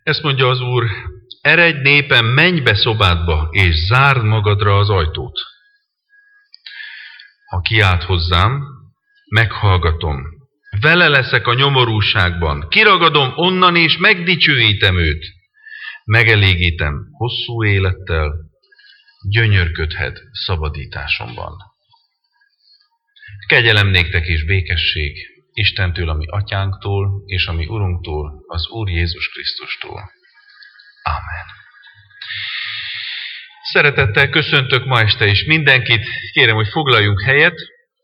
Ezt mondja az Úr, eredj népem, menj be szobádba, és zárd magadra az ajtót. Ha kiált hozzám, meghallgatom. Vele leszek a nyomorúságban, kiragadom onnan, és megdicsőítem őt. Megelégítem hosszú élettel, gyönyörködhet szabadításomban. Kegyelem néktek és békesség Istentől, a mi atyánktól, és a mi Urunktól, az Úr Jézus Krisztustól. Amen. Szeretettel köszöntök ma este is mindenkit. Kérem, hogy foglaljunk helyet.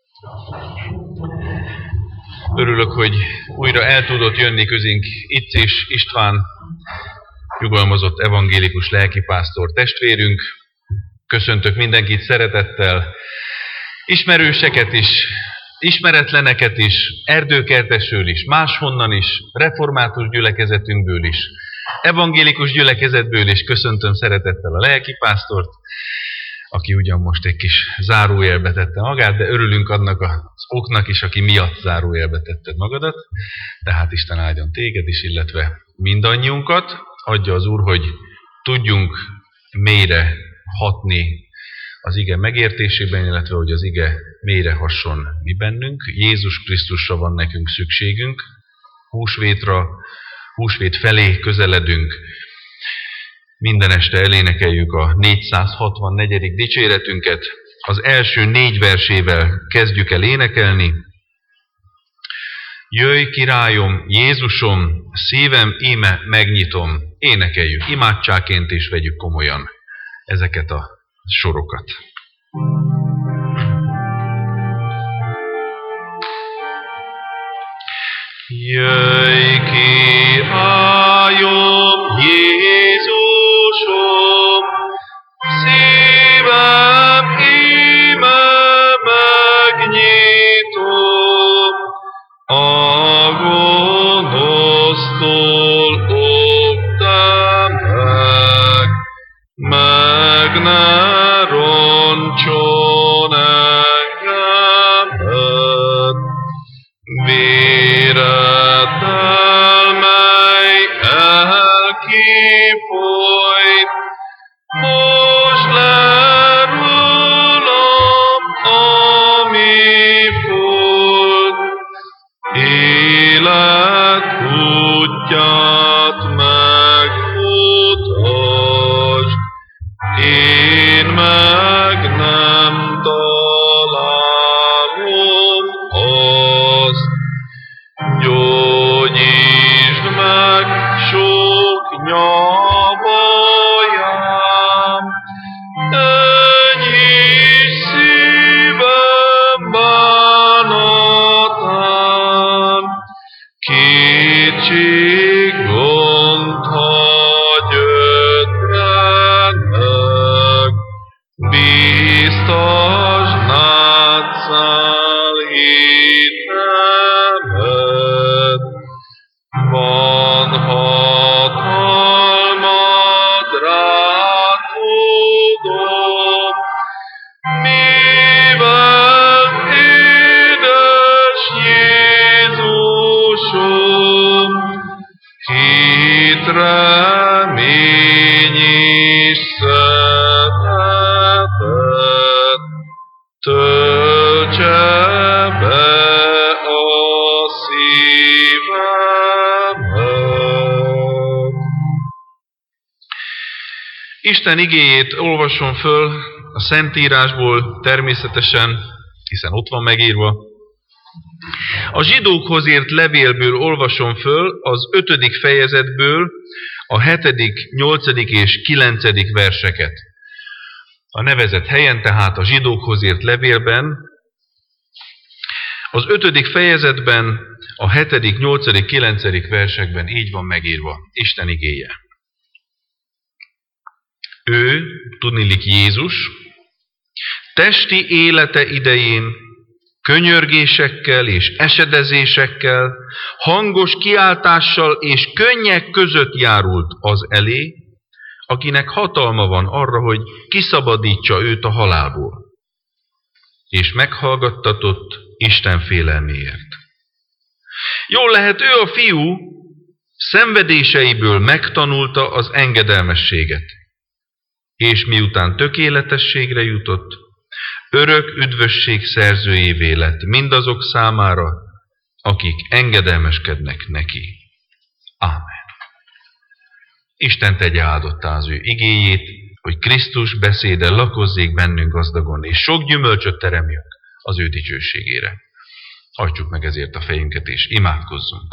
Örülök, hogy újra el tudott jönni közénk Icés István, nyugalmazott evangélikus lelkipásztor testvérünk. Köszöntök mindenkit szeretettel, ismerőseket is, ismeretleneket is, Erdőkertesről is, máshonnan is, református gyülekezetünkből is, evangélikus gyülekezetből is köszöntöm szeretettel a lelkipásztort, aki ugyan most egy kis zárójelbe tette magát, de örülünk annak az oknak is, aki miatt zárójelbe tetted magadat. Tehát Isten áldjon téged is, illetve mindannyiunkat. Adja az Úr, hogy tudjunk mélyre hatni az ige megértésében, illetve hogy az ige mélyre hasson mi bennünk. Jézus Krisztusra van nekünk szükségünk, húsvét felé közeledünk. Minden este elénekeljük a 464. dicséretünket. Az első 4 versével kezdjük el énekelni. Jöjj, királyom, Jézusom, szívem íme megnyitom. Énekeljük imádságként, és vegyük komolyan ezeket a sorokat. Jöjj, királyom, Jézusom, szívem íme megnyitom, a gonosztól óvd meg ne roncson engemet, véreddel, mely elkifolyt, most le rólam, ami folt, élet útját megmutasd, én meg nem találom azt. Gyógyítsd meg sok nyavajám, enyhítsd szívem bánatán, kétség gond hagy ötrenek, bíztasd nátszál hitemet, van hatalmad rá tudom, mivel édes Jézusom, hit, remény és szeretet töltse be a szívemet. Isten igéjét olvasom föl a Szentírásból természetesen, hiszen ott van megírva. A zsidókhoz írt levélből olvasom föl az 5. fejezetből a 7., 8. és 9. verseket. A nevezett helyen, tehát a zsidókhoz írt levélben, az 5. fejezetben, a 7., 8., 9. versekben így van megírva Isten igéje. Ő, tudniillik Jézus, testi élete idején könyörgésekkel és esedezésekkel, hangos kiáltással és könnyek között járult az elé, akinek hatalma van arra, hogy kiszabadítsa őt a halálból, és meghallgattatott Isten félelméért. Jól lehet, ő a fiú, Szenvedéseiből megtanulta az engedelmességet, és miután tökéletességre jutott, örök üdvösség szerzőjévé lett mindazok számára, akik engedelmeskednek neki. Ámen. Isten tegye áldottá az ő igéjét, hogy Krisztus beszéde lakozzék bennünk gazdagon, és sok gyümölcsöt teremjünk az ő dicsőségére. Hajtsuk meg ezért a fejünket, és imádkozzunk.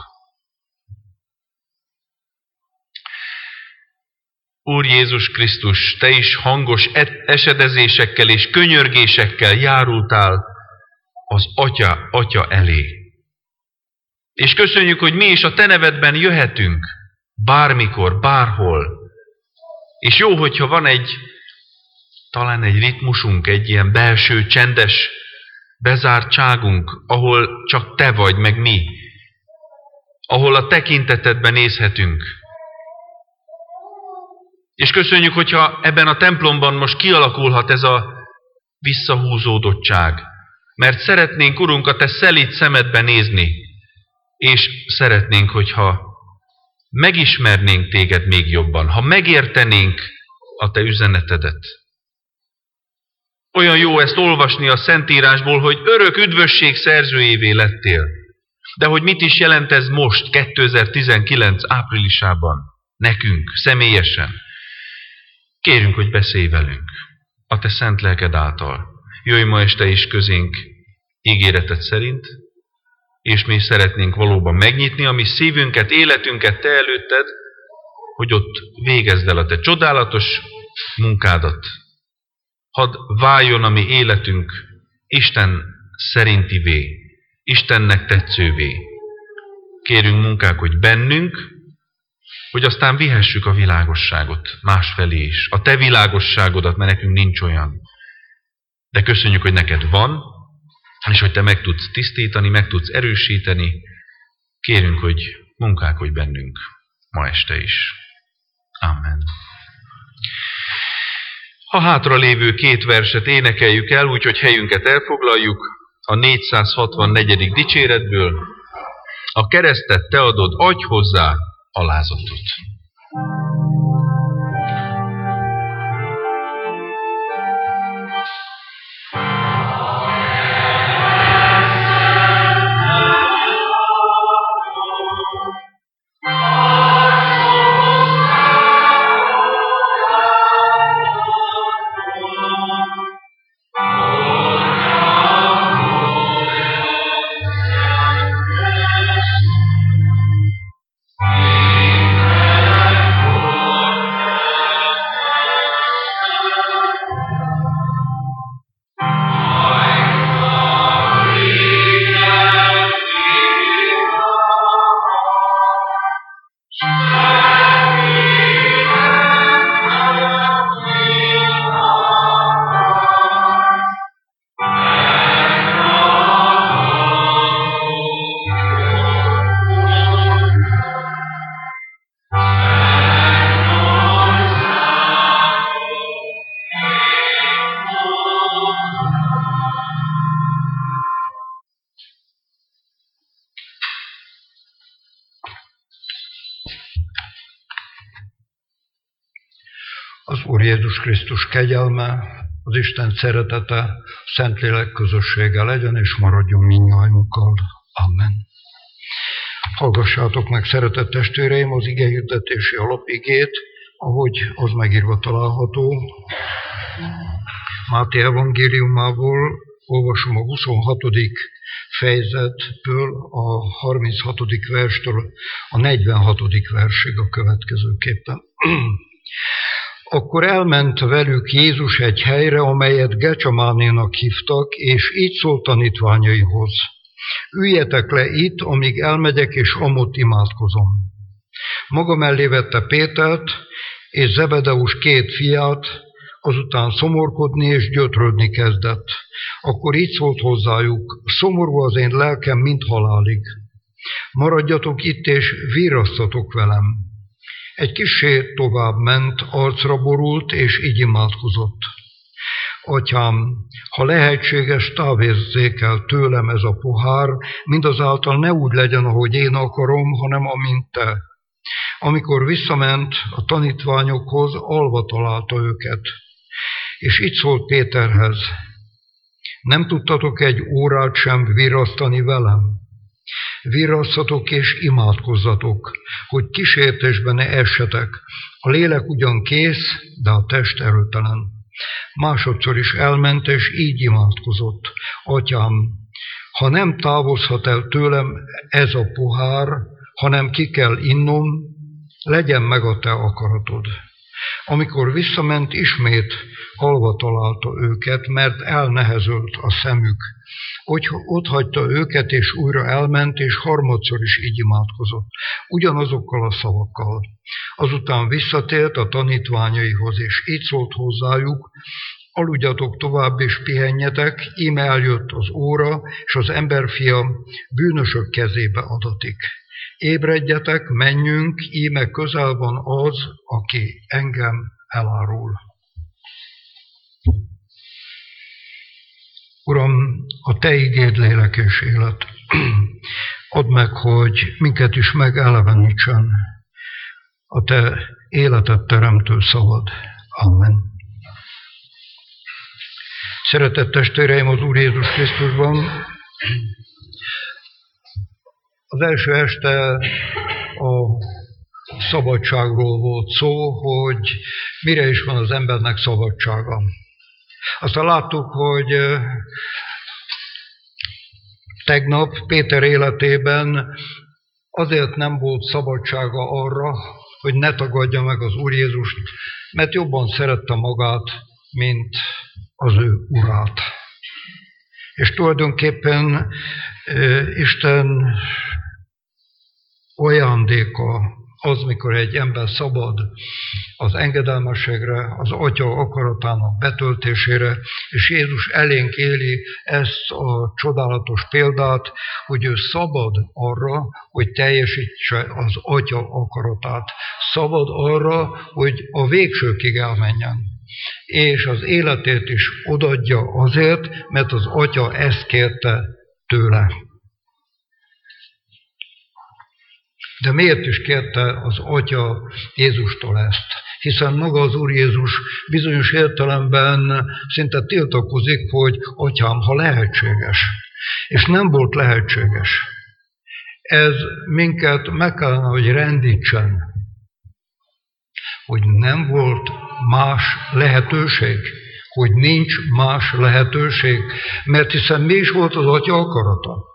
Úr Jézus Krisztus, Te is hangos esedezésekkel és könyörgésekkel járultál az Atya elé. És köszönjük, hogy mi is a Te nevedben jöhetünk, bármikor, bárhol. És jó, hogyha van talán egy ritmusunk, egy ilyen belső, csendes bezártságunk, ahol csak Te vagy, meg mi. Ahol a tekintetedben nézhetünk. És köszönjük, hogyha ebben a templomban most kialakulhat ez a visszahúzódottság. Mert szeretnénk, Urunk, a Te szelíd szemedbe nézni. És szeretnénk, hogyha megismernénk Téged még jobban, ha megértenénk a Te üzenetedet. Olyan jó ezt olvasni a Szentírásból, hogy örök üdvösség szerzőjévé lettél. De hogy mit is jelent ez most, 2019 áprilisában, nekünk, személyesen? Kérünk, hogy beszélj velünk a Te szent lelked által. Jöjj ma este is közénk ígéreted szerint, és mi szeretnénk valóban megnyitni a mi szívünket, életünket Te előtted, hogy ott végezd el a Te csodálatos munkádat. Hadd váljon a mi életünk Isten szerintivé, Istennek tetszővé. Kérünk, munkálkodj bennünk, hogy aztán vihessük a világosságot másfelé is. A Te világosságodat, mert nekünk nincs olyan. De köszönjük, hogy neked van, és hogy Te meg tudsz tisztítani, meg tudsz erősíteni. Kérünk, hogy munkálkodj bennünk ma este is. Amen. A hátra lévő 2 verset énekeljük el, úgyhogy helyünket elfoglaljuk a 464. dicséretből. A keresztet Te adod, adj hozzá alázatot. Az Úr Jézus Krisztus kegyelme, az Isten szeretete, Szentlélek közössége legyen és maradjon mindnyájunkkal. Amen. Hallgassátok meg, szeretett testvéreim, az igehirdetési alapigét, ahogy az megírva található. Máté evangéliumából olvasom a 26. fejezetből, a 36. verstől a 46. versig a következőképpen. Akkor elment velük Jézus egy helyre, amelyet Gecsemánénak hívtak, és így szólt tanítványaihoz: üljetek le itt, amíg elmegyek, és amott imádkozom. Maga mellé vette Pétert és Zebedeus 2 fiát, azután szomorkodni és gyötrődni kezdett. Akkor így szólt hozzájuk: szomorú az én lelkem, mint halálig. Maradjatok itt, és virrasztatok velem. Egy kissé tovább ment, arcra borult, és így imádkozott: Atyám, ha lehetséges, távozzék el tőlem ez a pohár, mindazáltal ne úgy legyen, ahogy én akarom, hanem amint Te. Amikor visszament a tanítványokhoz, alva találta őket. És így szólt Péterhez: nem tudtatok egy órát sem virrasztani velem? Virrasszatok és imádkozzatok, hogy kísértésbe ne essetek. A lélek ugyan kész, de a test erőtelen. Másodszor is elment, és így imádkozott: Atyám, ha nem távozhat el tőlem ez a pohár, hanem ki kell innom, legyen meg a te akaratod. Amikor visszament, ismét halva találta őket, mert elnehezült a szemük. Ott hagyta őket, és újra elment, és harmadszor is így imádkozott, ugyanazokkal a szavakkal. Azután visszatért a tanítványaihoz, és így szólt hozzájuk: aludjatok tovább, és pihenjetek, íme eljött az óra, és az emberfia bűnösök kezébe adatik. Ébredjetek, menjünk, íme közel van az, aki engem elárul. Uram, a Te igéd lélek és élet. Add meg, hogy minket is megelevenítsen a Te életet teremtő szavad. Amen. Szeretett testvéreim az Úr Jézus Krisztusban, az első este a szabadságról volt szó, hogy mire is van az embernek szabadsága. Aztán láttuk, hogy tegnap Péter életében azért nem volt szabadsága arra, hogy ne tagadja meg az Úr Jézust, mert jobban szerette magát, mint az ő urát. És tulajdonképpen Isten ajándéka az, mikor egy ember szabad az engedelmességre, az Atya akaratának betöltésére, és Jézus elénk éli ezt a csodálatos példát, hogy ő szabad arra, hogy teljesítse az Atya akaratát. Szabad arra, hogy a végsőkig elmenjen. És az életét is odaadja azért, mert az Atya ezt kérte tőle. De miért is kérte az Atya Jézustól ezt? Hiszen maga az Úr Jézus bizonyos értelemben szinte tiltakozik, hogy Atyám, ha lehetséges. És nem volt lehetséges. Ez minket meg kellene, hogy rendítsen, hogy nem volt más lehetőség, hogy nincs más lehetőség, mert hiszen mi is volt az Atya akarata?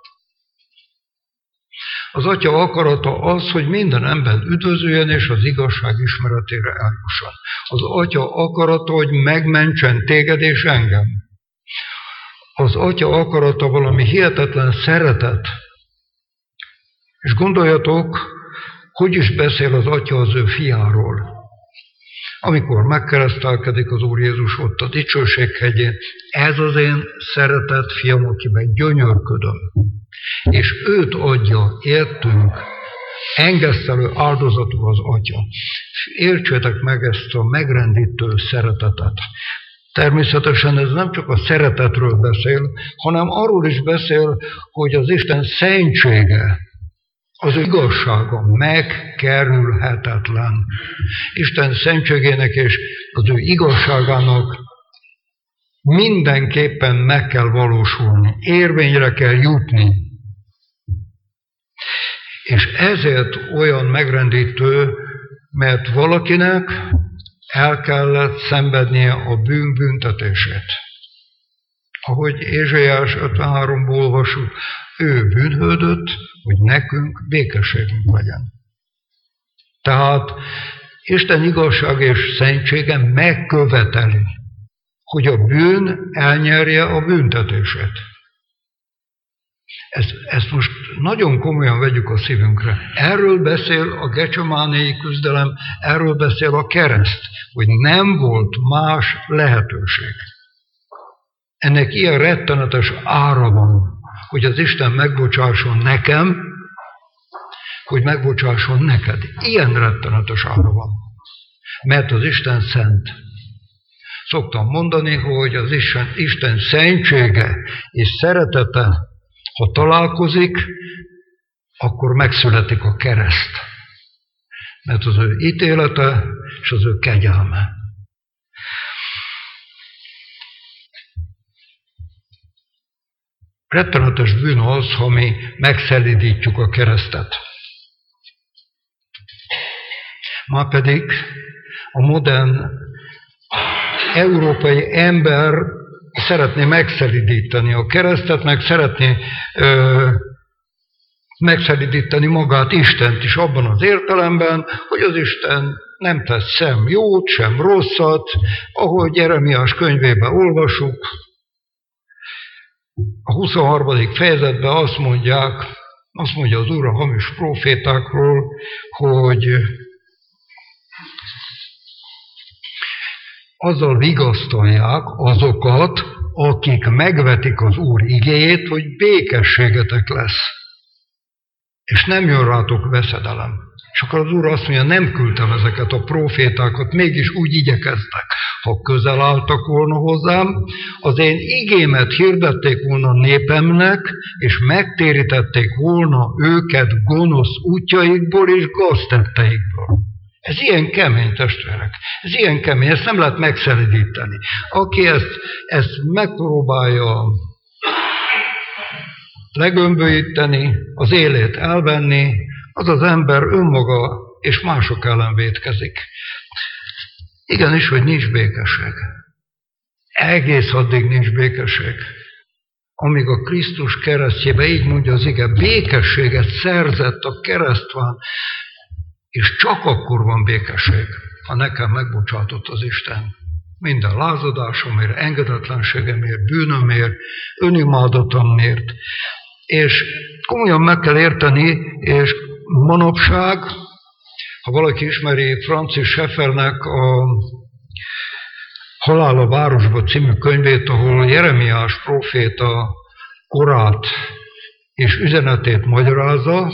Az Atya akarata az, hogy minden ember üdvözüljön, és az igazság ismeretére eljusson. Az Atya akarata, hogy megmentsen téged és engem. Az Atya akarata valami hihetetlen szeretet. És gondoljatok, hogy is beszél az Atya az ő fiáról. Amikor megkeresztelkedik az Úr Jézus ott a dicsőséghegyén, ez az én szeretett fiam, akiben gyönyörködöm. És őt adja értünk engesztelő áldozatul az Atya. Értsétek meg ezt a megrendítő szeretetet. Természetesen ez nem csak a szeretetről beszél, hanem arról is beszél, hogy az Isten szentsége, az igazsága megkerülhetetlen. Isten szentségének és az ő igazságának mindenképpen meg kell valósulni, érvényre kell jutni. És ezért olyan megrendítő, mert valakinek el kellett szenvednie a bűn büntetését. Ahogy Ézsaiás 53-ból olvasjuk, ő bűnhődött, hogy nekünk békességünk legyen. Tehát Isten igazság és szentsége megköveteli, hogy a bűn elnyerje a büntetését. Ezt most nagyon komolyan vegyük a szívünkre. Erről beszél a gecsemánéi küzdelem, erről beszél a kereszt, hogy nem volt más lehetőség. Ennek ilyen rettenetes ára van, hogy az Isten megbocsásson nekem, hogy megbocsásson neked. Ilyen rettenetes ára van. Mert az Isten szent. Szoktam mondani, hogy az Isten szentsége és szeretete, ha találkozik, akkor megszületik a kereszt. mert az ő ítélete és az ő kegyelme. Rettenetes bűn az, ha mi megszelídítjük a keresztet. Márpedig a modern európai ember szeretné megszelídíteni a keresztet, meg szeretné megszelídíteni magát, Istent is abban az értelemben, hogy az Isten nem tesz sem jót, sem rosszat, ahogy Jeremiás könyvében olvasjuk. A 23. fejezetben azt mondja az Úr a hamis profétákról, hogy azzal vigasztalják azokat, akik megvetik az Úr igéjét, hogy békességetek lesz, és nem jön rátok veszedelem. És akkor az Úr azt mondja, nem küldtem ezeket a profétákat, mégis úgy igyekeztek. Ha közel álltak volna hozzám, az én igémet hirdették volna népemnek, és megtérítették volna őket gonosz útjaikból és gaztetteikből. Ez ilyen kemény, testvérek. Ez ilyen kemény, ezt nem lehet megszelidíteni. Aki ezt megpróbálja legömbölyíteni, az élét elvenni, az az ember önmaga és mások ellen vétkezik. Igenis, hogy nincs békesség. Egész addig nincs békesség. Amíg a Krisztus keresztjébe, így mondja az ige, békességet szerzett a keresztván, és csak akkor van békesség, ha nekem megbocsátott az Isten. Minden lázadásomért, engedetlenségemért, bűnömért, önimádatomért. És komolyan meg kell érteni, és manapság, ha valaki ismeri Francis Schaeffernek a Halál a városba című könyvét, ahol Jeremiás próféta korát és üzenetét magyarázza,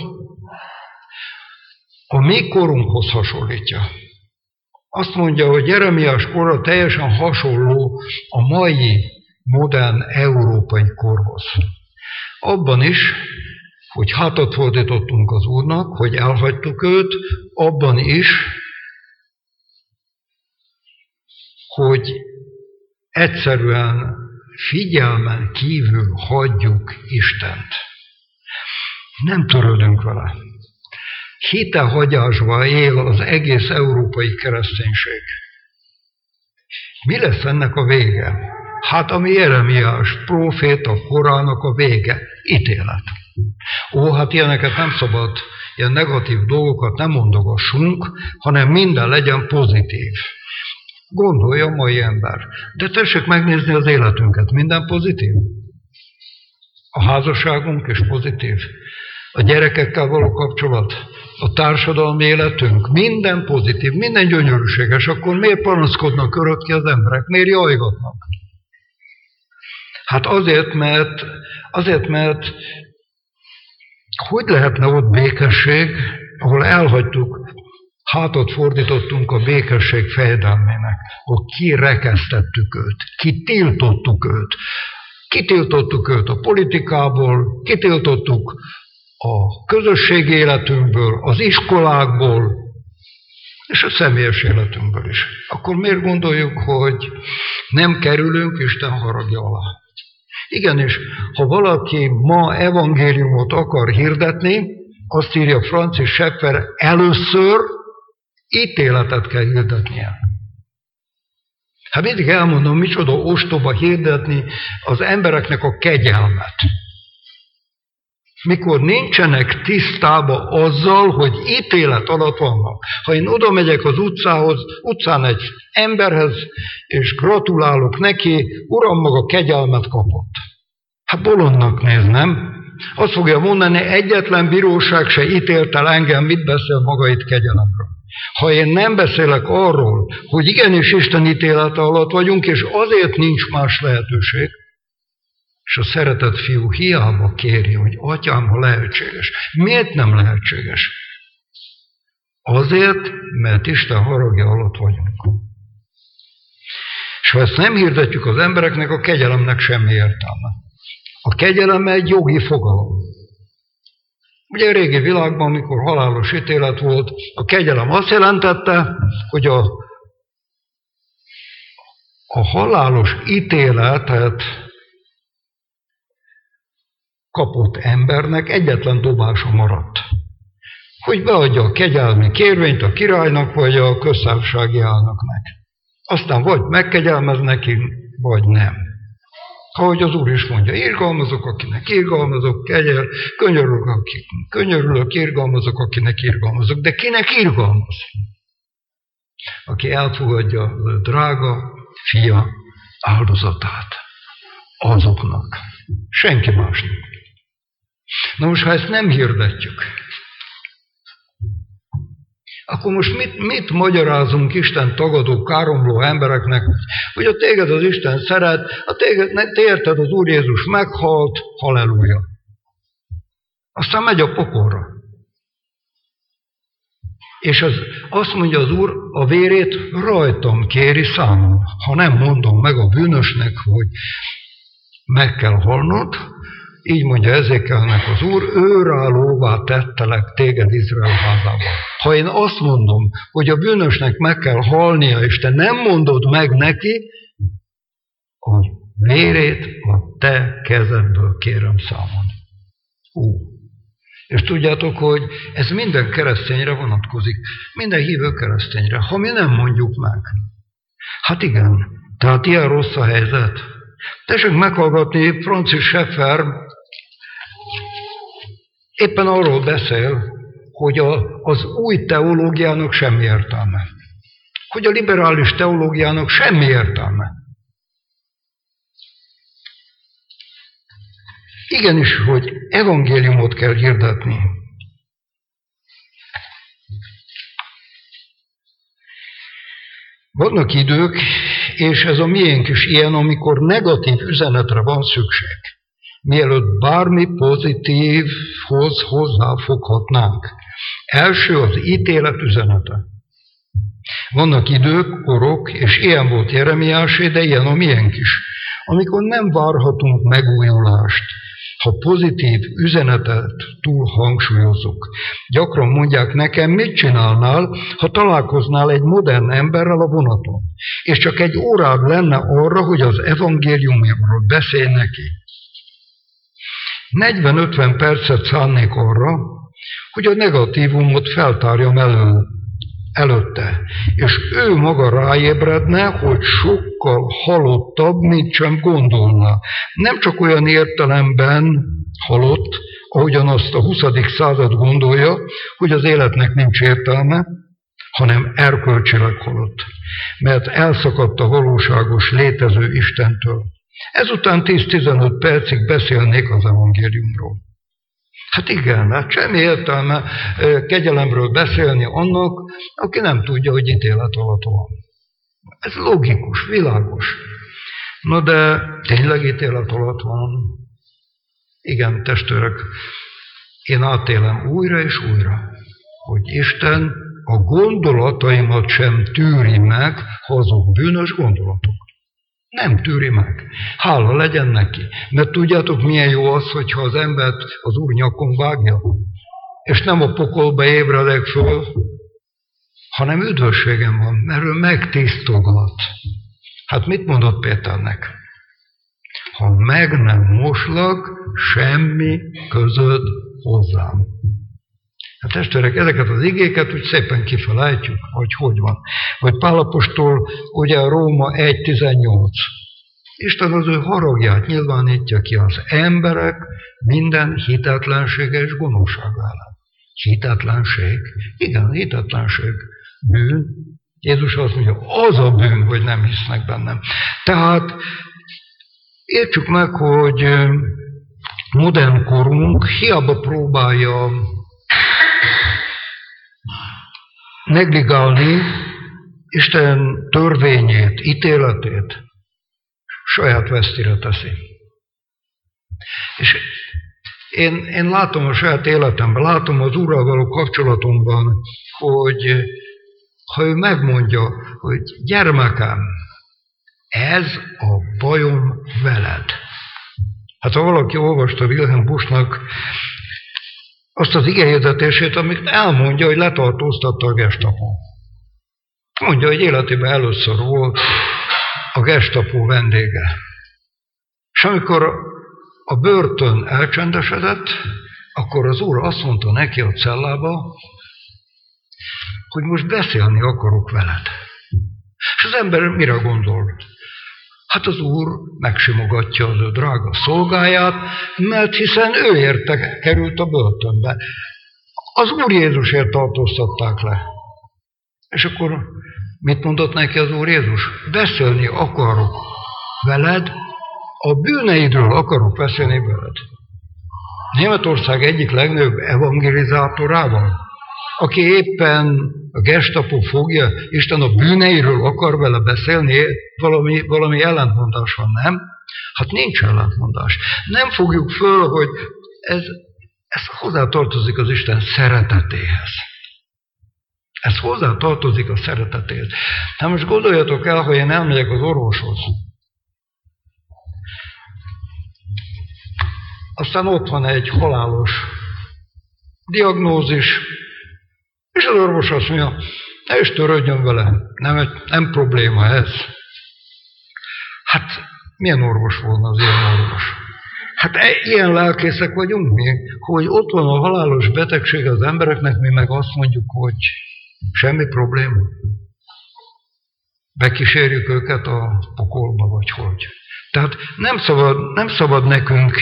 a mi korunkhoz hasonlítja. Azt mondja, hogy Jeremiás kora teljesen hasonló a mai modern európai korhoz. Abban is, hogy hátat fordítottunk az Úrnak, hogy elhagytuk őt, abban is, hogy egyszerűen figyelmen kívül hagyjuk Istent. Nem törődünk vele. Hitehagyásba él az egész európai kereszténység. Mi lesz ennek a vége? Hát ami Jeremiás próféta korának a vége, ítélet. Hát ilyeneket nem szabad, ilyen negatív dolgokat nem mondogassunk, hanem minden legyen pozitív. Gondolja a mai ember. De tessék megnézni az életünket, minden pozitív. A házasságunk is pozitív. A gyerekekkel való kapcsolat, a társadalmi életünk, minden pozitív, minden gyönyörűséges, akkor miért panaszkodnak örökké az emberek? Miért jajgatnak? Hát azért, mert hogy lehetne ott békesség, ahol elhagytuk, hátat fordítottunk a békesség fejedelmének, hogy kirekesztettük őt, kitiltottuk őt. Kitiltottuk őt a politikából, kitiltottuk a közösségi életünkből, az iskolákból, és a személyes életünkből is. Akkor miért gondoljuk, hogy nem kerülünk Isten haragja alá? Igenis, ha valaki ma evangéliumot akar hirdetni, azt írja Francis Schaeffer, először ítéletet kell hirdetnie. Hát mindig elmondom, micsoda ostoba hirdetni az embereknek a kegyelmet. Mikor nincsenek tisztában azzal, hogy ítélet alatt vannak. Ha én oda megyek az utcán egy emberhez, és gratulálok neki, uram, maga kegyelmet kapott. Hát bolondnak néz, nem? Azt fogja mondani, egyetlen bíróság se ítélt el engem, mit beszél maga itt kegyelemről. Ha én nem beszélek arról, hogy igenis Isten ítélete alatt vagyunk, és azért nincs más lehetőség, és a szeretett fiú hiába kéri, hogy atyám, ha lehetséges. Miért nem lehetséges? Azért, mert Isten haragja alatt vagyunk. És ha ezt nem hirdetjük az embereknek, a kegyelemnek semmi értelme. A kegyelem egy jogi fogalom. Ugye a régi világban, amikor halálos ítélet volt, a kegyelem azt jelentette, hogy a halálos ítéletet kapott embernek egyetlen dobása maradt. Hogy beadja a kegyelmi kérvényt a királynak, vagy a köztársasági elnöknek. Aztán vagy megkegyelmez neki, vagy nem. Ahogy az Úr is mondja, irgalmazok, akinek irgalmazok, könyörülök, akik könyörülök, irgalmazok, akinek irgalmazok. De kinek irgalmaz? Aki elfogadja a drága fia áldozatát. Azoknak. Senki másnak. Na most, ha ezt nem hirdetjük, akkor most mit magyarázunk Isten tagadó, káromló embereknek, hogy a téged az Isten szeret, te érted, az Úr Jézus meghalt, halleluja. Aztán megy a pokolra. És azt mondja az Úr, a vérét rajtam kéri számon. Ha nem mondom meg a bűnösnek, hogy meg kell halnod, így mondja Ezékelnek az Úr, őrállóvá tettelek téged Izrael házában. Ha én azt mondom, hogy a bűnösnek meg kell halnia, és te nem mondod meg neki, a vérét a te kezedből kérem számon. És tudjátok, hogy ez minden keresztényre vonatkozik. Minden hívő keresztényre, ha mi nem mondjuk meg. Hát igen, tehát ilyen rossz a helyzet. Tessék meghallgatni, Francis Schaeffer éppen arról beszél, hogy az új teológiának semmi értelme. Hogy a liberális teológiának semmi értelme. Igenis, hogy evangéliumot kell hirdetni. Vannak idők, és ez a miénk is ilyen, amikor negatív üzenetre van szükség. Mielőtt bármi pozitívhoz hozzáfoghatnánk. Első az ítélet üzenete. Vannak idők, korok, és ilyen volt Jeremiásé, de ilyen a miénk is, amikor nem várhatunk megújulást, ha pozitív üzenetet túl hangsúlyozunk. Gyakran mondják nekem, mit csinálnál, ha találkoznál egy modern emberrel a vonaton, és csak egy órád lenne arra, hogy az evangéliumról beszélj neki. 40-50 percet szánnék arra, hogy a negatívumot feltárjam előtte, és ő maga ráébredne, hogy sokkal halottabb, mint sem gondolna. Nem csak olyan értelemben halott, ahogyan azt a 20. század gondolja, hogy az életnek nincs értelme, hanem erkölcsileg halott, mert elszakadt a valóságos létező Istentől. Ezután 10-15 percig beszélnék az evangéliumról. Hát igen, hát semmi értelme kegyelemről beszélni annak, aki nem tudja, hogy ítélet alatt van. Ez logikus, világos. Na de tényleg ítélet alatt van? Igen, testvérek, én átélem újra és újra, hogy Isten a gondolataimat sem tűri meg, ha azok bűnös gondolatok. Nem tűri meg. Hála legyen neki. Mert tudjátok, milyen jó az, hogyha az embert az Úr nyakon vágja, és nem a pokolba ébredek föl, hanem üdvösségem van, mert ő megtisztogat. Hát mit mondott Péternek? Ha meg nem moslak, semmi közöd hozzám. Hát testvérek, ezeket az igéket úgy szépen kifelejtjük, hogy van. Vagy Pál apostol, ugye Róma 1.18. Isten az ő haragját nyilvánítja ki az emberek minden hitetlensége és gonoszsága ellen. Hitetlenség? Igen, hitetlenség. Bűn. Jézus azt mondja, az a bűn, hogy nem hisznek bennem. Tehát értsük meg, hogy modern korunk hiába próbálja negligálni Isten törvényét, ítéletét, saját vesztire teszi. És én látom a saját életemben, látom az Úrral való kapcsolatomban, hogy ha ő megmondja, hogy gyermekem, ez a bajom veled. Hát ha valaki olvasta Wilhelm Buschnak azt az igehirdetését, amit elmondja, hogy letartóztatta a Gestapo. Mondja, hogy életében először volt a Gestapo vendége. És amikor a börtön elcsendesedett, akkor az úr azt mondta neki a cellába, hogy most beszélni akarok veled. És az ember mire gondol? Hát az úr megsimogatja az ő drága szolgáját, mert hiszen ő érte került a börtönbe. Az Úr Jézusért tartóztatták le. És akkor mit mondott neki az Úr Jézus? Beszélni akarok veled, a bűneidről akarok beszélni veled. Németország egyik legnagyobb evangelizátorával, aki éppen a Gestapo fogja, Isten a bűneiről akar vele beszélni, valami ellentmondás van, nem? Hát nincs ellentmondás. Nem fogjuk föl, hogy ez hozzátartozik az Isten szeretetéhez. Ez hozzátartozik a szeretetéhez. Hát most gondoljatok el, hogy én elmegyek az orvoshoz. Aztán ott van egy halálos diagnózis, és az orvos azt mondja, ne is törődjön vele, nem probléma ez. Hát milyen orvos volna az ilyen orvos? Hát ilyen lelkészek vagyunk mi, hogy ott van a halálos betegség az embereknek, mi meg azt mondjuk, hogy semmi probléma. Bekísérjük őket a pokolba, vagy hogy. Tehát nem szabad nekünk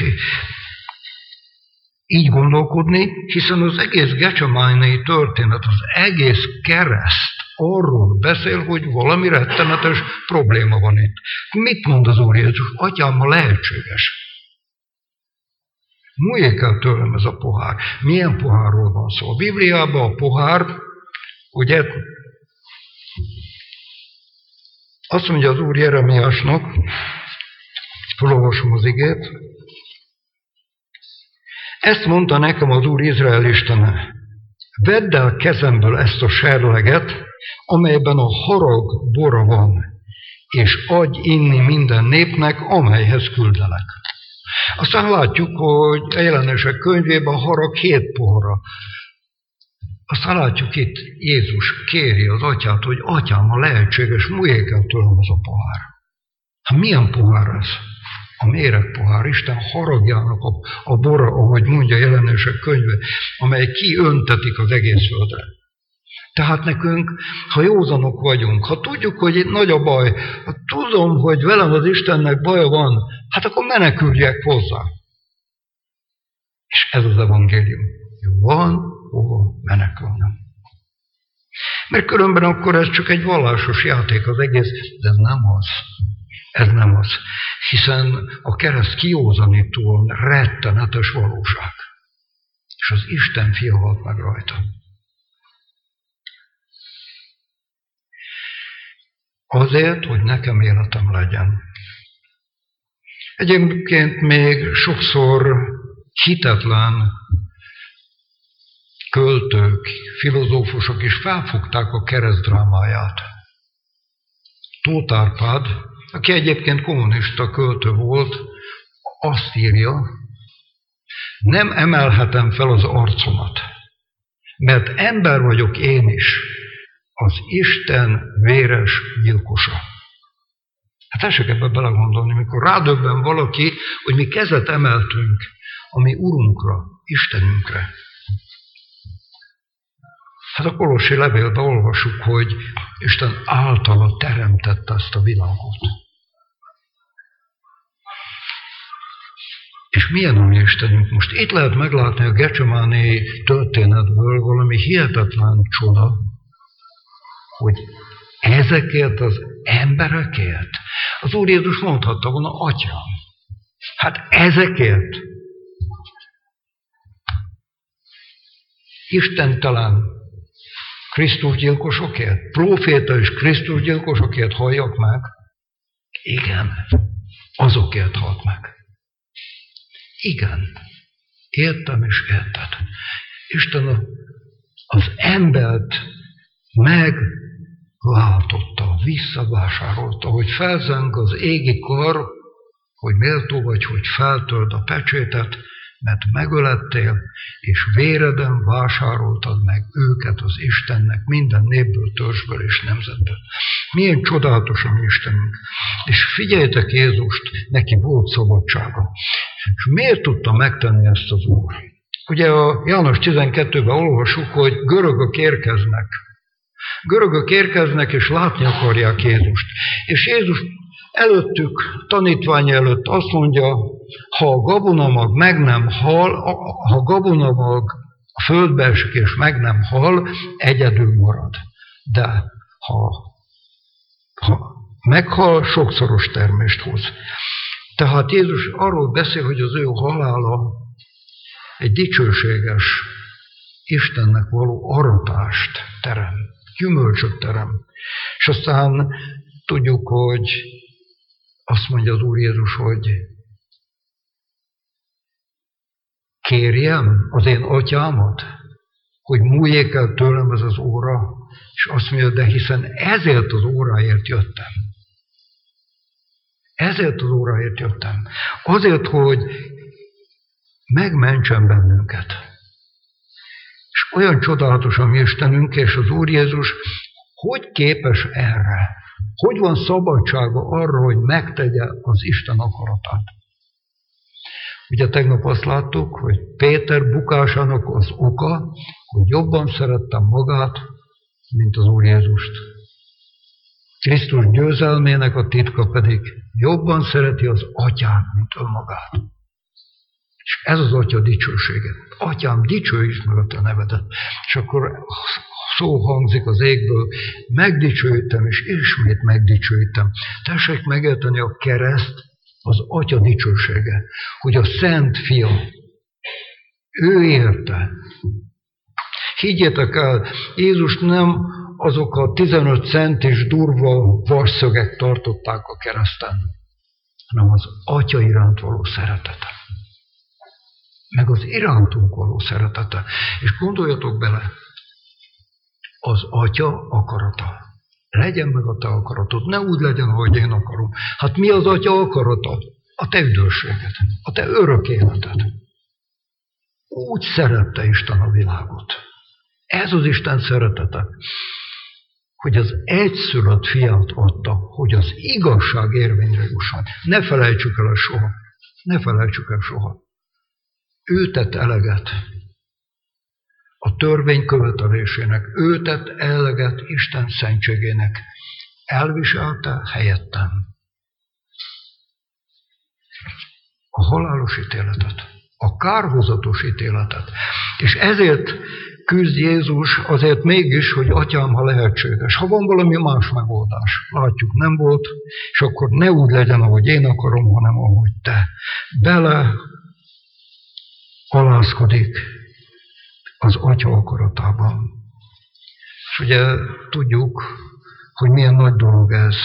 így gondolkodni, hiszen az egész Getsemáni történet, az egész kereszt arról beszél, hogy valami rettenetes probléma van itt. Mit mond az Úr Jézus? Atyám, ha lehetséges. Múljék el tőlem ez a pohár. Milyen pohárról van szó? A Bibliában a pohár, ugye, azt mondja az Úr Jeremiásnak, felolvasom az igét, ezt mondta nekem az Úr Izrael Istene, vedd el kezemből ezt a serleget, amelyben a harag bora van, és adj inni minden népnek, amelyhez küldelek. Aztán látjuk, hogy a Jelenések könyvében a harag 7 pohara. Aztán látjuk itt, Jézus kéri az atyát, hogy atyám, ha lehetséges, múljék el tőlem az a pohár. Hát milyen pohár ez? A méreg pohár, Isten haragjának a bora, ahogy mondja a Jelenések könyve, amely kiöntetik az egész földre. Tehát nekünk, ha józanok vagyunk, ha tudjuk, hogy itt nagy a baj, ha tudom, hogy velem az Istennek baja van, hát akkor meneküljek hozzá. És ez az evangélium. Van hova menekülnem. Mert különben akkor ez csak egy vallásos játék az egész, de ez nem az. Ez nem az. Hiszen a kereszt kiózanítóan rettenetes valóság. És az Isten fia halt meg rajta. Azért, hogy nekem életem legyen. Egyébként még sokszor hitetlen költők, filozófusok is felfogták a kereszt drámáját. Tóth Árpád, aki egyébként kommunista költő volt, azt írja, nem emelhetem fel az arcomat, mert ember vagyok én is, az Isten véres gyilkosa. Hát tessék ebbe belegondolni, mikor rádöbben valaki, hogy mi kezet emeltünk a mi Urunkra, Istenünkre. Hát a Kolossi levélben olvasjuk, hogy Isten általa teremtette ezt a világot. És milyen a mi Istenünk? Most itt lehet meglátni a Getsemáni történetből valami hihetetlen csoda, hogy ezekért az emberekért az Úr Jézus mondhatta volna, atyám, hát ezekért istentelen Krisztus gyilkosokért, próféta és Krisztus gyilkosokért halljak meg? Igen, azokért halt meg. Igen, értem és érted. Isten az embert megváltotta, visszavásárolta, hogy felzeng az égi kar, hogy méltó vagy, hogy feltöld a pecsétet, mert megölettél, és véreden vásároltad meg őket az Istennek minden népből, törzsből és nemzetből. Milyen csodálatos a mi Istenünk. És figyeljetek Jézust, neki volt szabadsága. És miért tudta megtenni ezt az Úr? Ugye a János 12-ben olvassuk, hogy görögök érkeznek. Görögök érkeznek, és látni akarják Jézust. És Jézus előttük, tanítvány előtt azt mondja, ha a gabonamag meg nem hal, ha a gabonamag a földbe esik és meg nem hal, egyedül marad. De ha meghal, sokszoros termést hoz. Tehát Jézus arról beszél, hogy az ő halála egy dicsőséges Istennek való aratást terem, gyümölcsöt terem. És aztán tudjuk, hogy azt mondja az Úr Jézus, hogy kérjem az én atyámat, hogy múljék el tőlem ez az óra, és azt mondja, de hiszen ezért az óráért jöttem. Ezért az óráért jöttem. Azért, hogy megmentsen bennünket. És olyan csodálatos a mi Istenünk, és az Úr Jézus hogy képes erre? Hogy van szabadsága arra, hogy megtegye az Isten akaratát? Ugye tegnap azt láttuk, hogy Péter bukásának az oka, hogy jobban szerettem magát, mint az Úr Jézust. Krisztus győzelmének a titka pedig jobban szereti az atyát, mint önmagát. És ez az atya dicsősége. Atyám, dicsőítsd meg a te nevedet. És akkor szó hangzik az égből, megdicsőítem, és ismét megdicsőítem. Tessék megérteni, a kereszt az atya dicsősége, hogy a Szent Fia, ő érte. Higgyétek el, Jézus nem azok a 15 centis durva varszögek tartották a kereszten, hanem az atya iránt való szeretete. Meg az irántunk való szeretete. És gondoljatok bele, az atya akarata. Legyen meg a te akaratod, ne úgy legyen, ahogy én akarom. Hát mi az atya akarata? A te üdvösséged, a te örök életed. Úgy szerette Isten a világot. Ez az Isten szeretete, hogy az egyszülött fiát adta, hogy az igazság érvényre jusson. Ne felejtsük el soha. Ne felejtsük el soha. Ő tett eleget a törvény követelésének, ő tett eleget Isten szentségének. Elviselte helyettem a halálos ítéletet, a kárhozatos ítéletet. És ezért küzd Jézus azért mégis, hogy atyám, ha lehetséges. Ha van valami más megoldás, látjuk, nem volt, és akkor ne úgy legyen, ahogy én akarom, hanem ahogy te. Bele alázkodik az atya akaratában. És ugye tudjuk, hogy milyen nagy dolog ez.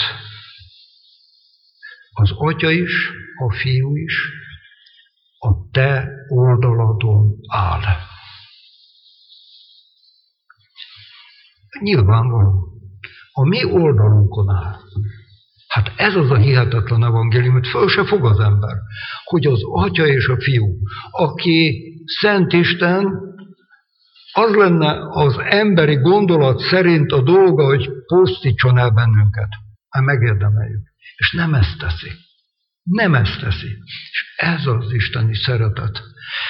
Az atya is, a fiú is a te oldaladon áll. Nyilvánvaló. A mi oldalunkon áll. Hát ez az a hihetetlen evangélium, hogy föl se fog az ember, hogy az atya és a fiú, aki Szent Isten, az lenne az emberi gondolat szerint a dolga, hogy pusztítson el bennünket. Hát megérdemeljük. És nem ezt teszi. Nem ezt teszi. És ez az isteni szeretet.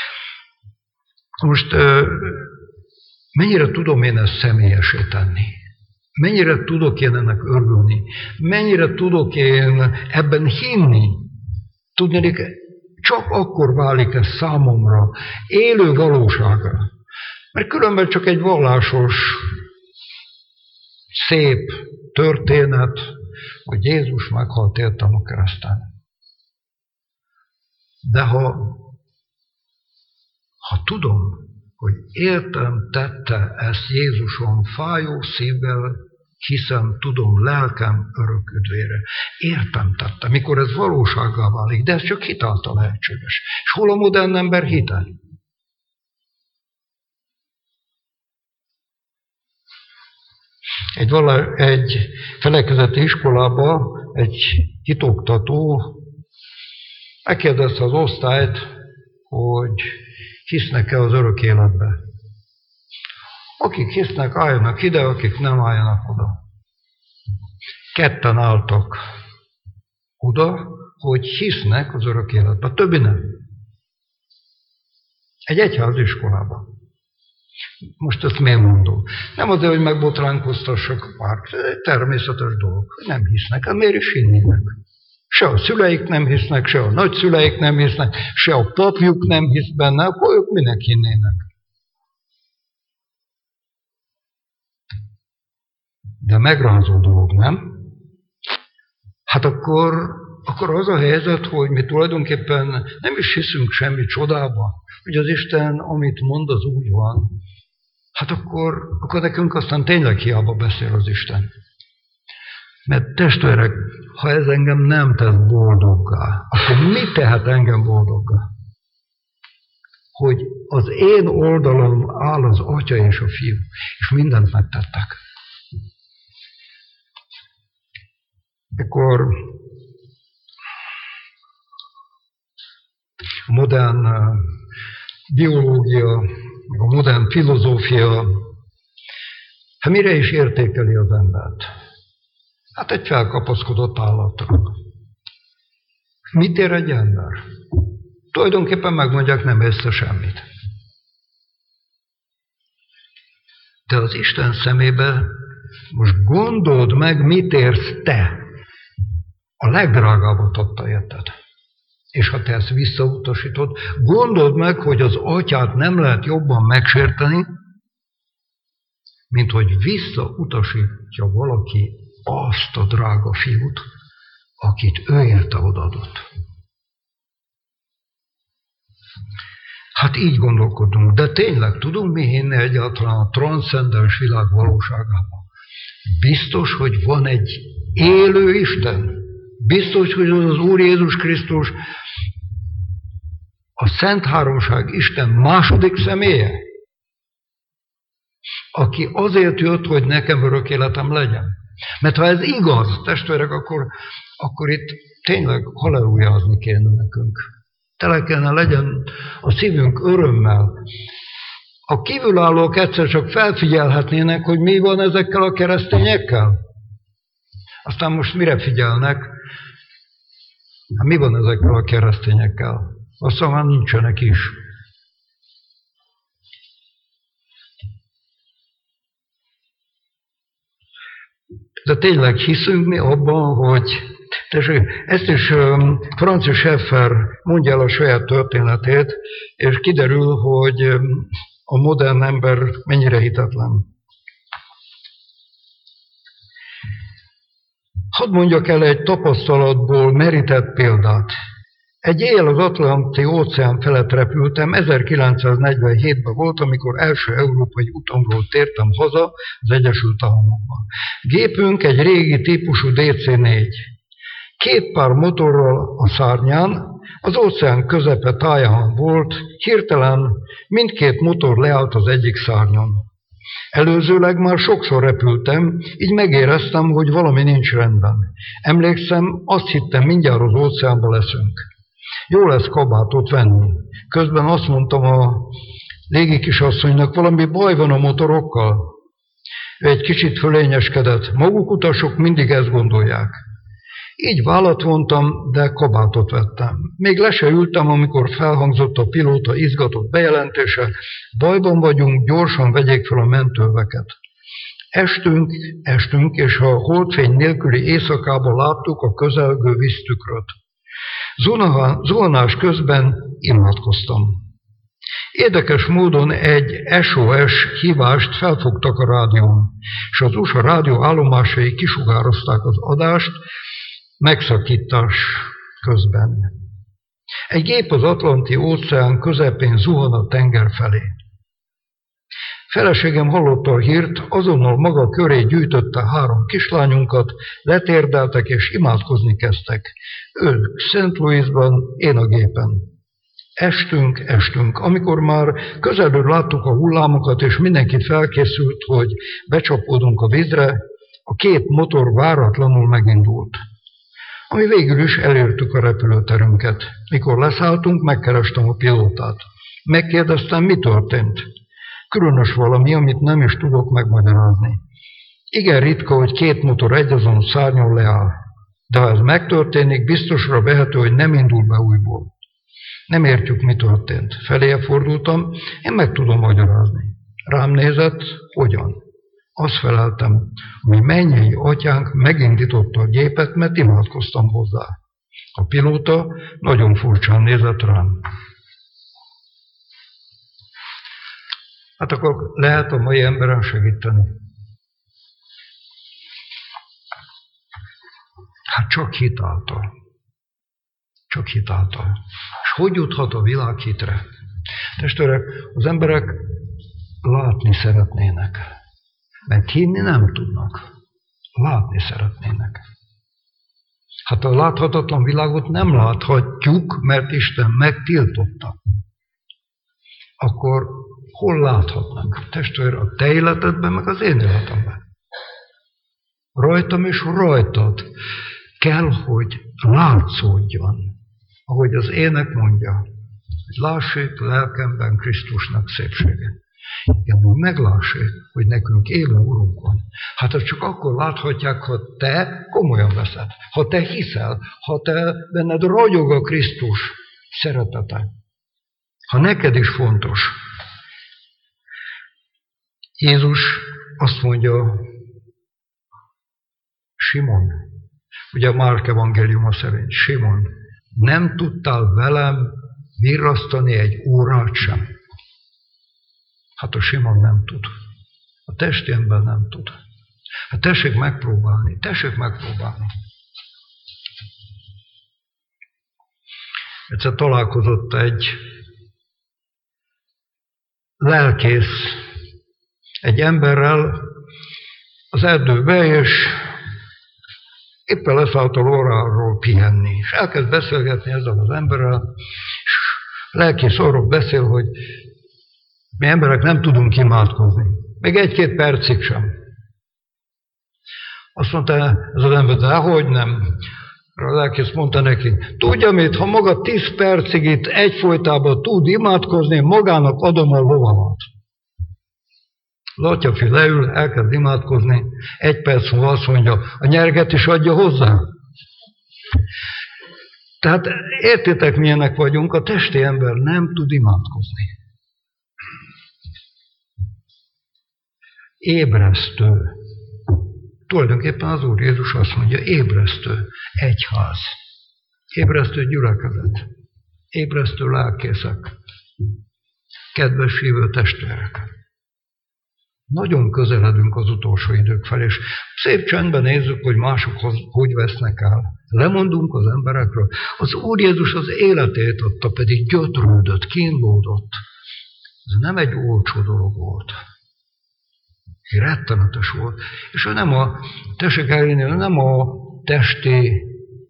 Most mennyire tudom én ezt személyesé tenni? Mennyire tudok én ennek örülni? Mennyire tudok én ebben hinni? Tudnék, csak akkor válik ez számomra élő valóságra. Mert különben csak egy vallásos, szép történet, hogy Jézus meghalt értem a kereszten. De ha tudom, hogy értem tette ezt Jézuson fájó szívvel, hiszem, tudom, lelkem örök üdvére. Értem tette, mikor ez valósággá válik, de ez csak hit által lehetséges. És hol a modern ember hite? Egy felekezeti iskolába egy hitoktató megkérdezte az osztályt, hogy hisznek-e az örök életbe. Akik hisznek, álljanak ide, akik nem, álljanak oda. Ketten álltak oda, hogy hisznek az örök életbe. A többi nem. Egy egyháziskolában. Most ezt miért mondom? Nem azért, hogy megbotránkoztassak bárki, ez egy természetes dolog. Nem hisznek, hát miért is hinnének? Se a szüleik nem hisznek, se a nagyszüleik nem hisznek, se a papjuk nem hisz benne, akkor ők minek hinnének? De megrázó dolog, nem? Hát akkor az a helyzet, hogy mi tulajdonképpen nem is hiszünk semmi csodába, hogy az Isten, amit mond, az úgy van. Hát akkor nekünk aztán tényleg hiába beszél az Isten. Mert testvérek, ha ez engem nem tesz boldoggá, akkor mi tehet engem boldoggá? Hogy az én oldalon áll az Atya és a Fiú, és mindent megtettek. Akkor a modern biológia, meg a modern filozófia, hát mire is értékeli az embert? Hát egy felkapaszkodott állatra. Mit ér egy ember? Tulajdonképpen megmondják, nem észre semmit. De az Isten szemébe most gondold meg, mit érsz te. A legdrágábbat adta, érted? És ha te ezt visszautasítod, gondold meg, hogy az Atyát nem lehet jobban megsérteni, mint hogy visszautasítja valaki azt a drága fiút, akit ő érte odaadott. Hát így gondolkodunk, de tényleg tudunk mi hinni egyáltalán a transzcendens világ valóságában? Biztos, hogy van egy élő Isten? Biztos, hogy az Úr Jézus Krisztus a Szent Háromság Isten második személye, aki azért jött, hogy nekem örök életem legyen. Mert ha ez igaz, testvérek, akkor itt tényleg hallelujázni kéne nekünk. Tele kellene legyen a szívünk örömmel. A kívülállók egyszer csak felfigyelhetnének, hogy mi van ezekkel a keresztényekkel. Aztán most mire figyelnek? Hát mi van ezekkel a keresztényekkel? Aztán már nincsenek is. De tényleg hiszünk mi abban, hogy ezt is Francis Schaeffer mondja el a saját történetét, és kiderül, hogy a modern ember mennyire hitetlen. Hadd mondjak el egy tapasztalatból merített példát. Egy éjjel az Atlanti óceán felett repültem, 1947-ben volt, amikor első európai utamról tértem haza az Egyesült Államokba. Gépünk egy régi típusú DC-4. 2 pár motorral a szárnyán, az óceán közepe táján volt, hirtelen mindkét motor leállt az egyik szárnyon. Előzőleg már sokszor repültem, így megéreztem, hogy valami nincs rendben. Emlékszem, azt hittem, mindjárt az óceánba leszünk. Jó lesz kabátot venni. Közben azt mondtam a légikisasszonynak, valami baj van a motorokkal. Ő egy kicsit fölényeskedett. Maguk utasok mindig ezt gondolják. Így vállat vontam, de kabátot vettem. Még le se ültem, amikor felhangzott a pilóta izgatott bejelentése. Bajban vagyunk, gyorsan vegyék fel a mentőveket. Estünk, és a holdfény nélküli éjszakában láttuk a közelgő víztükröt. Zuhanás közben imádkoztam. Érdekes módon egy SOS hívást felfogtak a rádión, és az USA rádió állomásai kisugározták az adást megszakítás közben. Egy gép az Atlanti óceán közepén zuhan a tenger felé. Feleségem hallotta a hírt, azonnal maga köré gyűjtötte 3 kislányunkat, letérdeltek és imádkozni kezdtek. Ők St. Louisban, én a gépen. Estünk. Amikor már közelről láttuk a hullámokat, és mindenki felkészült, hogy becsapódunk a vízre, a 2 motor váratlanul megindult. Ami végül is elértük a repülőterünket. Mikor leszálltunk, megkerestem a pilótát. Megkérdeztem, mi történt. Különös valami, amit nem is tudok megmagyarázni. Igen ritka, hogy két motor egyazon szárnyon leáll. De ha ez megtörténik, biztosra vehető, hogy nem indul be újból. Nem értjük, mi történt. Feléje fordultam, én meg tudom magyarázni. Rám nézett, hogyan? Azt feleltem, hogy mennyei atyánk megindította a gépet, mert imádkoztam hozzá. A pilóta nagyon furcsán nézett rám. Hát akkor lehet a mai emberen segíteni. Hát csak hitáltal. Csak hitáltal. És hogy juthat a világ hitre? Testvérek, az emberek látni szeretnének. Mert hinni nem tudnak. Látni szeretnének. Hát a láthatatlan világot nem láthatjuk, mert Isten megtiltotta. Akkor hol láthatnak? Testvér, a te életedben, meg az én életemben. Rajtam és rajtad kell, hogy látszódjon. Ahogy az ének mondja, hogy lássék lelkemben Krisztusnak szépsége. Igen, hogy meglássék, hogy nekünk élő Urunk van. Hát azt csak akkor láthatják, ha te komolyan veszed, ha te hiszel, ha te benned ragyog a Krisztus szeretete. Ha neked is fontos. Jézus azt mondja, Simon, ugye a Márk evangéliuma szerint, Simon, nem tudtál velem virrasztani egy órát sem. Hát a Simon nem tud. A testi ember nem tud. Hát tessék megpróbálni, tessék megpróbálni. Egyszer találkozott egy lelkész egy emberrel az erdőbe, és éppen leszállt a lóráról pihenni. És elkezd beszélgetni ezzel az emberrel, és a lelkész arról beszél, hogy mi emberek nem tudunk imádkozni. Még 1-2 percig sem. Azt mondta ez az ember, de hogy nem? A lelkész mondta neki, tudja mit, ha maga 10 percig itt egyfolytában tud imádkozni, magának adom a lovamat. Latyafi leül, elkezd imádkozni, 1 perc múlva azt mondja, a nyerget is adja hozzá. Tehát értitek, milyenek vagyunk, a testi ember nem tud imádkozni. Ébresztő. Tulajdonképpen az Úr Jézus azt mondja, ébresztő egyház, ébresztő gyülekezet, ébresztő lelkészek, kedves hívő testvérek. Nagyon közeledünk az utolsó idők felé, és szép csendben nézzük, hogy mások hogy vesznek el. Lemondunk az emberekről. Az Úr Jézus az életét adta, pedig gyötrődött, kínlódott. Ez nem egy olcsó dolog volt. Rettenetes volt. És ő tessék elhinni, nem a testi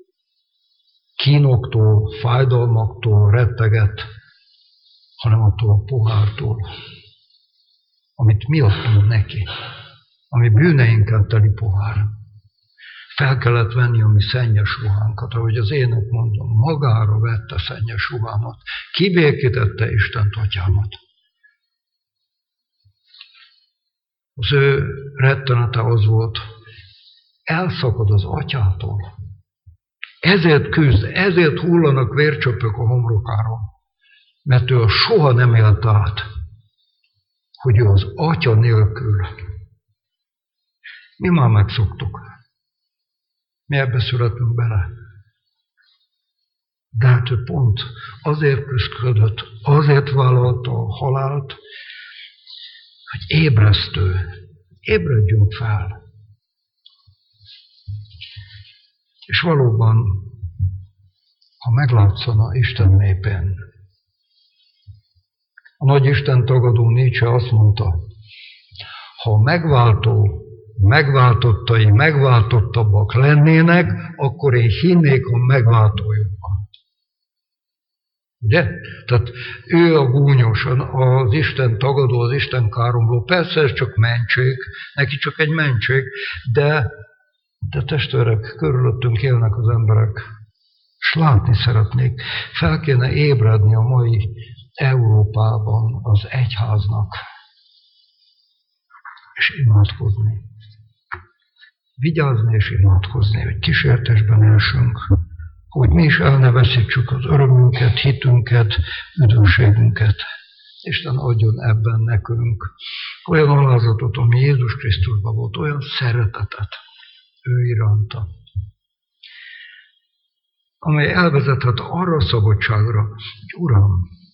kínoktól, fájdalmaktól retteget, hanem attól a pohártól, amit mi adtunk neki, ami bűneinkkel teli pohár. Fel kellett venni a mi szennyes ruhánkat, ahogy az ének mondom, magára vette szennyes ruhámat, kibékítette Istent atyámat. Az ő rettenete az volt, elszakad az atyától. Ezért küzd, ezért hullanak vércsöpök a homlokáról, mert ő soha nem élt át, hogy ő az atya nélkül. Mi már megszoktuk. Mi ebbe születünk bele. De hát ő pont azért küzdködött, azért vállalta a halált, hogy ébresztő. Ébredjünk fel. És valóban, ha meglátszana Isten népén, a nagy Isten tagadó Nietzsche azt mondta, ha a megváltó megváltottai megváltottabbak lennének, akkor én hinnék a megváltójukban. Ugye? Tehát ő a gúnyos, az Isten tagadó, az Isten káromló. Persze ez csak mentség, neki csak egy mentség, de De testvérek, körülöttünk élnek az emberek, és látni szeretnék, fel kéne ébredni a mai Európában az egyháznak, és imádkozni. Vigyázni és imádkozni, hogy kísértésben elsünk, hogy mi is el ne veszítsük az örömünket, hitünket, üdvösségünket. Isten adjon ebben nekünk olyan alázatot, ami Jézus Krisztusban volt, olyan szeretetet ő iránta, amely elvezethet arra a szabadságra, hogy Uram,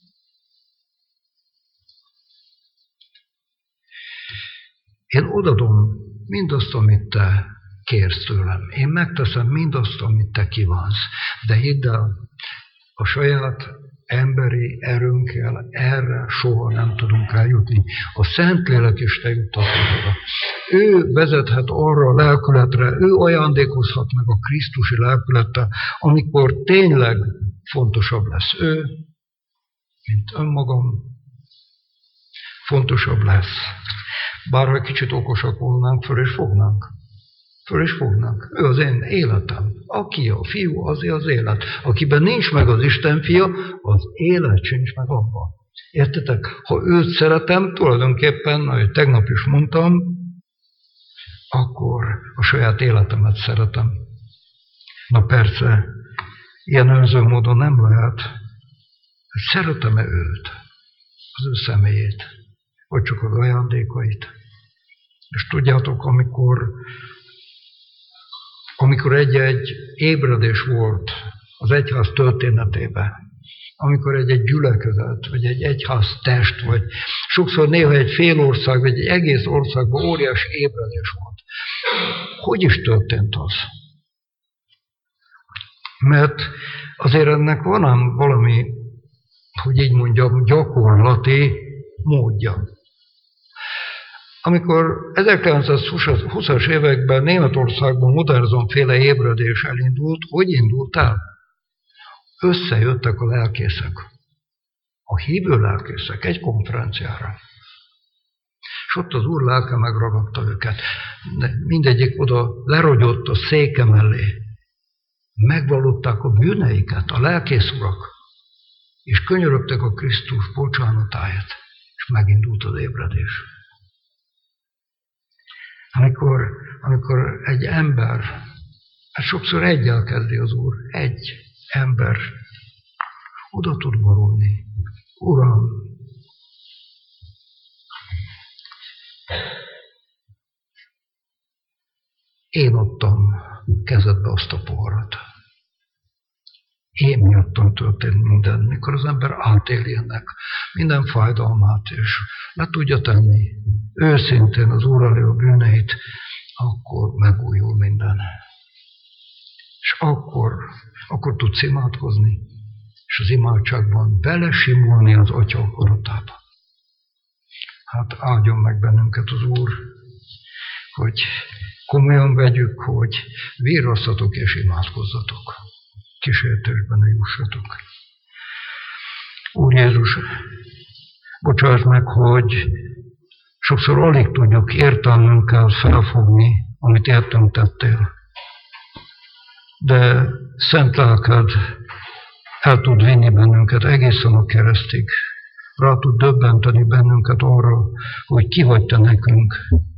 én odadom mindazt, amit Te kérsz tőlem. Én megteszem mindazt, amit Te kívánsz. De hidd el, a saját emberi erőnkkel erre soha nem tudunk eljutni. A Szentlélek is Te juttatod oda. Ő vezethet arra a lelkületre, ő ajándékozhat meg a krisztusi lelkülettel, amikor tényleg fontosabb lesz ő, mint önmagam, fontosabb lesz. Bárha kicsit okosak volnánk, föl is fognánk. Föl is fognánk. Ő az én életem. Aki a fiú, az az élet. Akiben nincs meg az Isten fia, az élet sincs meg abban. Értetek? Ha őt szeretem, tulajdonképpen, ahogy tegnap is mondtam, akkor a saját életemet szeretem. Na persze, ilyen önző módon nem lehet. Szeretem-e őt? Az ő személyét? Vagy csak az ajándékait? És tudjátok, amikor egy-egy ébredés volt az egyház történetében, amikor egy gyülekezet, vagy egy egyház test, vagy sokszor néha egy fél ország, vagy egy egész országban óriási ébredés volt. Hogy is történt az? Mert azért ennek van ám valami, hogy így mondjam, gyakorlati módja. Amikor 1920-as években Németországban Modersohn-féle ébredés elindult, hogy indult el? Összejöttek a lelkészek, a hívő lelkészek egy konferenciára. És ott az Úr lelke megragadta őket. Mindegyik oda lerogyott a széke mellé. Megvallották a bűneiket, a lelkész urak, és könyörögtek a Krisztus bocsánatáért, és megindult az ébredés. Amikor egy ember, hát sokszor egyel kezdi az Úr, egy ember oda tud borulni. Uram, én adtam kezedbe azt a poharat. Én miattam történt minden, mikor az ember átéli ennek minden fájdalmát, és le tudja tenni őszintén az Úr elé a bűneit, akkor megújul minden. És akkor tudsz imádkozni, és az imádságban belesimulni az Atya akaratába. Hát áldjon meg bennünket az Úr, hogy komolyan vegyük, hogy virrasszatok és imádkozzatok. Kísértésben ne jussatok. Úr Jézus, bocsáss meg, hogy sokszor alig tudjuk értelmünkkel felfogni, amit értünk tettél. De szent lelked el tud vinni bennünket egészen a keresztig. Rá tud döbbenteni bennünket arra, hogy ki vagy te nekünk.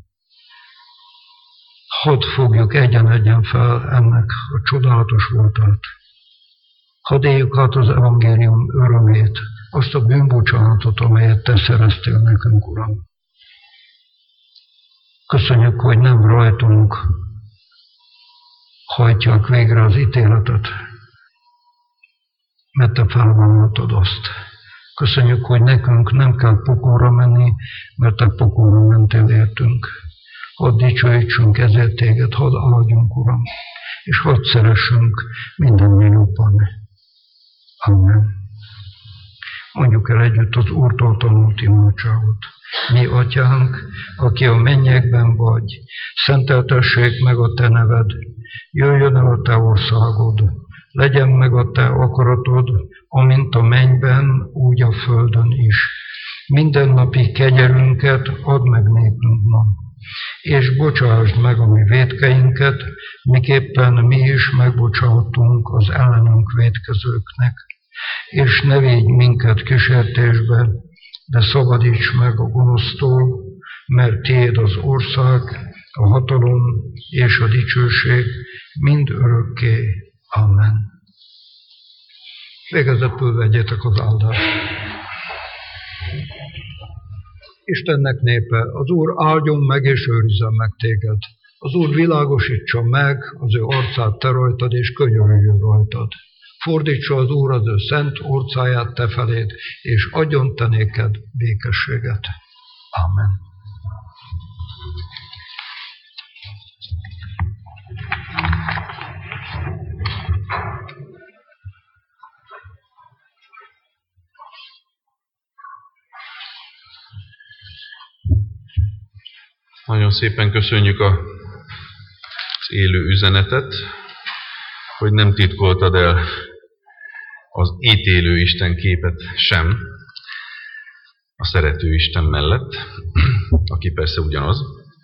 Hadd fogjuk egyen-egyen fel ennek a csodálatos voltát. Hadd éljük át az evangélium örömét, azt a bűnbocsánatot, amelyet te szereztél nekünk, Uram. Köszönjük, hogy nem rajtunk hajtják végre az ítéletet, mert te felvállaltad azt. Köszönjük, hogy nekünk nem kell pokolra menni, mert te pokolra mentél értünk. Hadd dicsőítsünk ezért téged, hadd aladjunk, Uram, és hadd szeressünk minden jobban. Amen. Mondjuk el együtt az Úrtól tanult imádságot. Mi, Atyánk, aki a mennyekben vagy, szenteltessék meg a te neved, jöjjön el a te országod, legyen meg a te akaratod, amint a mennyben, úgy a földön is. Mindennapi kegyelünket add meg nékünk ma, és bocsásd meg a mi vétkeinket, miképpen mi is megbocsátunk az ellenünk vétkezőknek, és ne védj minket kísértésbe, de szabadíts meg a gonosztól, mert tiéd az ország, a hatalom és a dicsőség mind örökké. Amen. Végezetül vegyétek az áldást. Istennek népe, az Úr áldjon meg és őrizzen meg téged. Az Úr világosítsa meg az ő arcát te rajtad, és könyörüljön rajtad. Fordítsa az Úr az ő szent orcáját te feléd, és adjon te néked békességet. Amen. Nagyon szépen köszönjük az élő üzenetet, hogy nem titkoltad el az ítélő Isten képet sem a szerető Isten mellett, aki persze ugyanaz.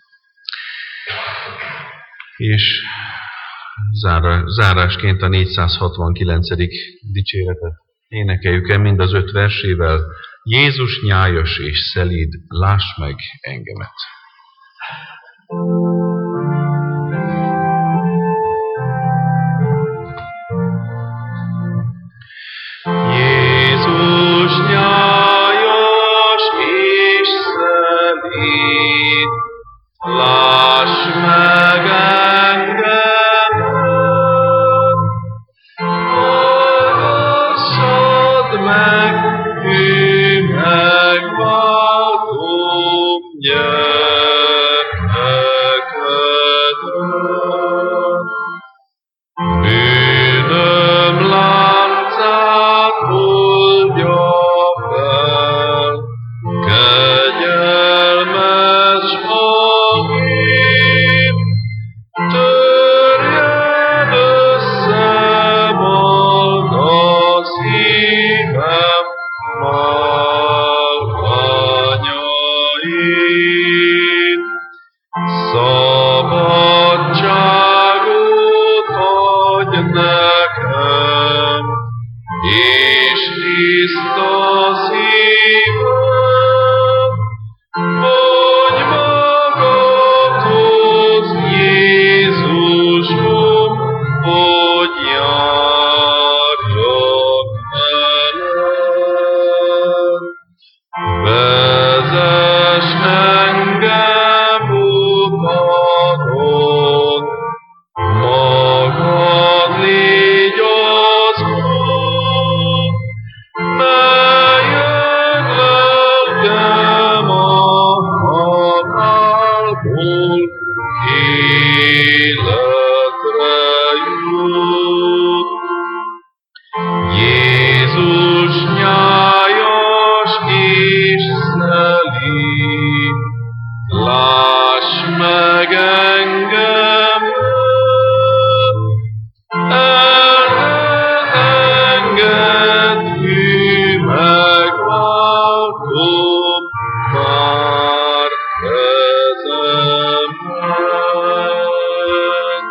És zárásként a 469. dicséretet énekeljük el mind az 5 versével. Jézus nyájas és szelíd, láss meg engemet! Jézus nyájas és szelíd, láss meg engemet, hallgassad meg, ő megváltó bűnöm láncát oldja fel, kegyelmes hangét, törjen össze maga szívem márványait. Szabadságot adj nekem, és tiszta szívem, hogy magadhoz, Jézusom, hogy járjak veled. Vezess engem utakon, magad légy az út, melyen lelkem a halálból életre jut. Jézus nyájas és szelíd, láss meg engemet, el ne engedd, hű megváltom már kezemben.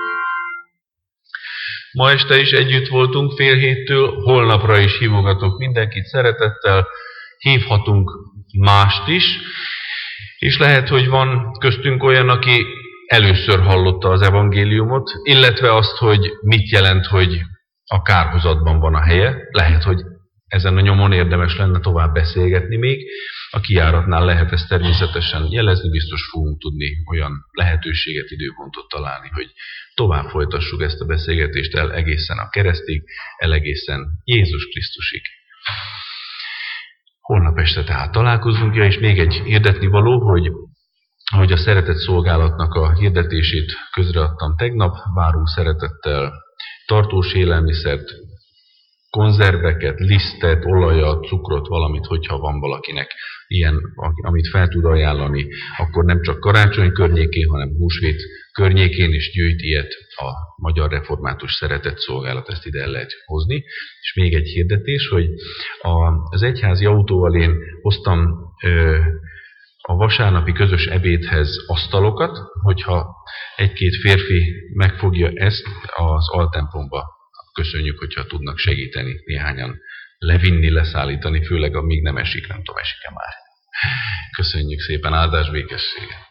Ma este is együtt voltunk 6:30-től, holnapra is hívogatok mindenkit szeretettel, hívhatunk mást is, és lehet, hogy van köztünk olyan, aki először hallotta az evangéliumot, illetve azt, hogy mit jelent, hogy a kárhozatban van a helye. Lehet, hogy ezen a nyomon érdemes lenne tovább beszélgetni még. A kijáratnál lehet ezt természetesen jelezni, biztos fogunk tudni olyan lehetőséget, időpontot találni, hogy tovább folytassuk ezt a beszélgetést el egészen a keresztig, el egészen Jézus Krisztusig. Holnap este tehát találkozunk, és még egy hirdetnivaló, hogy a szeretett szolgálatnak a hirdetését közreadtam tegnap, várunk szeretettel tartós élelmiszert, konzerveket, lisztet, olajat, cukrot, valamit, hogyha van valakinek ilyen, amit fel tud ajánlani, akkor nem csak karácsony környékén, hanem húsvét környékén is gyűjt ilyet a Magyar Református Szeretett Szolgálat, ezt ide el lehet hozni. És még egy hirdetés, hogy az egyházi autóval én hoztam a vasárnapi közös ebédhez asztalokat, hogyha egy-két férfi megfogja ezt az altemplomba. Köszönjük, hogyha tudnak segíteni néhányan levinni, leszállítani, főleg amíg nem esik, nem tudom, esik-e már. Köszönjük szépen, áldás békességet!